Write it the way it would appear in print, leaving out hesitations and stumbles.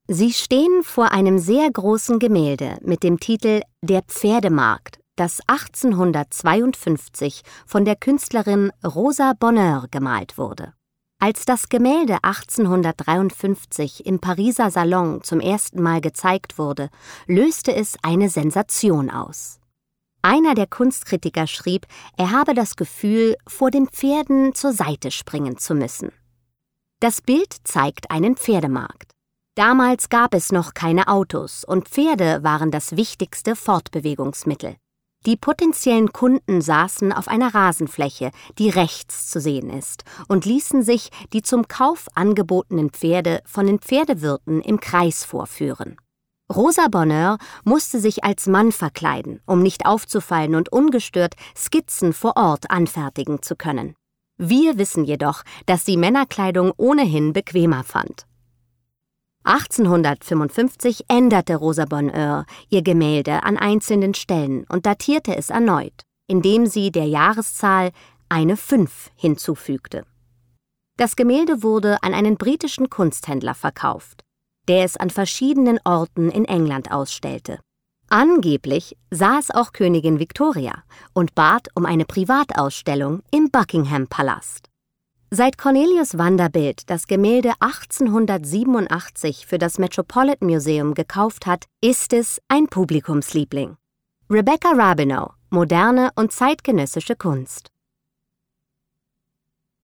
Sie stehen vor einem sehr großen Gemälde mit dem Titel »Der Pferdemarkt«, das 1852 von der Künstlerin Rosa Bonheur gemalt wurde. Als das Gemälde 1853 im Pariser Salon zum ersten Mal gezeigt wurde, löste es eine Sensation aus. Einer der Kunstkritiker schrieb, er habe das Gefühl, vor den Pferden zur Seite springen zu müssen. Das Bild zeigt einen Pferdemarkt. Damals gab es noch keine Autos und Pferde waren das wichtigste Fortbewegungsmittel. Die potenziellen Kunden saßen auf einer Rasenfläche, die rechts zu sehen ist, und ließen sich die zum Kauf angebotenen Pferde von den Pferdewirten im Kreis vorführen. Rosa Bonheur musste sich als Mann verkleiden, um nicht aufzufallen und ungestört Skizzen vor Ort anfertigen zu können. Wir wissen jedoch, dass sie Männerkleidung ohnehin bequemer fand. 1855 änderte Rosa Bonheur ihr Gemälde an einzelnen Stellen und datierte es erneut, indem sie der Jahreszahl eine 5 hinzufügte. Das Gemälde wurde an einen britischen Kunsthändler verkauft, der es an verschiedenen Orten in England ausstellte. Angeblich sah es auch Königin Victoria und bat um eine Privatausstellung im Buckingham-Palast. Seit Cornelius Vanderbilt das Gemälde 1887 für das Metropolitan Museum gekauft hat, ist es ein Publikumsliebling. Rebecca Rabineau, moderne und zeitgenössische Kunst.